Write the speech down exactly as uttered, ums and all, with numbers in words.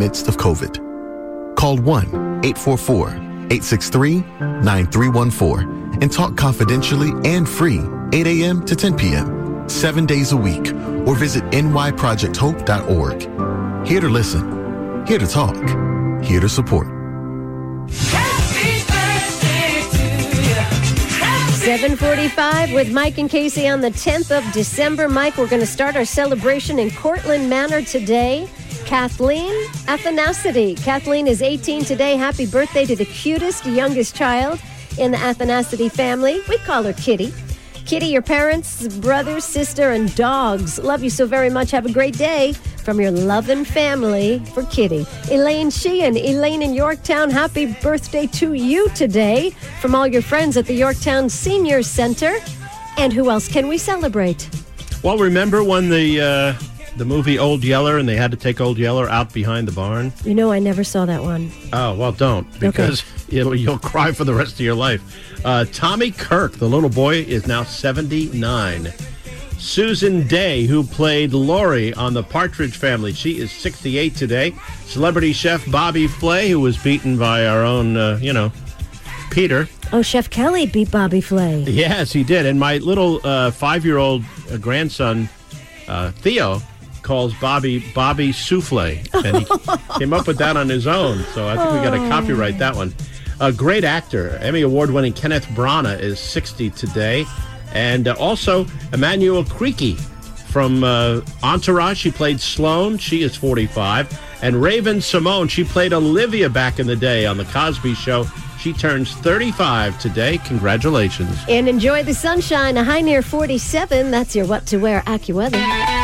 midst of COVID. Call one eight four four, eight six three, nine three one four and talk confidentially and free eight a.m. to ten p.m., seven days a week, or visit n y project hope dot org. Here to listen, here to talk, here to support. seven forty-five with Mike and Casey on the tenth of December. Mike, we're going to start our celebration in Cortland Manor today. Kathleen Athanasity. Kathleen is eighteen today. Happy birthday to the cutest, youngest child in the Athanasity family. We call her Kitty. Kitty, your parents, brothers, sister, and dogs love you so very much. Have a great day from your loving family for Kitty. Elaine Sheehan. Elaine in Yorktown, happy birthday to you today from all your friends at the Yorktown Senior Center. And who else can we celebrate? Well, remember when the uh, the movie Old Yeller and they had to take Old Yeller out behind the barn? You know, I never saw that one. Oh, well, don't, because okay. you'll, you'll cry for the rest of your life. Uh, Tommy Kirk, the little boy, is now seventy-nine. Susan Day, who played Lori on The Partridge Family, she is sixty-eight today. Celebrity chef Bobby Flay, who was beaten by our own, uh, you know, Peter. Oh, Chef Kelly beat Bobby Flay. Yes, he did. And my little uh, five-year-old uh, grandson, uh, Theo, calls Bobby Bobby Souffle. And he came up with that on his own. So I think we got to copyright that one. A great actor, Emmy Award-winning Kenneth Branagh is sixty today. And uh, also Emmanuel Creaky from uh, Entourage. She played Sloane. She is forty-five. And Raven Simone, she played Olivia back in the day on The Cosby Show. She turns thirty-five today. Congratulations. And enjoy the sunshine. A high near forty-seven. That's your What to Wear AccuWeather.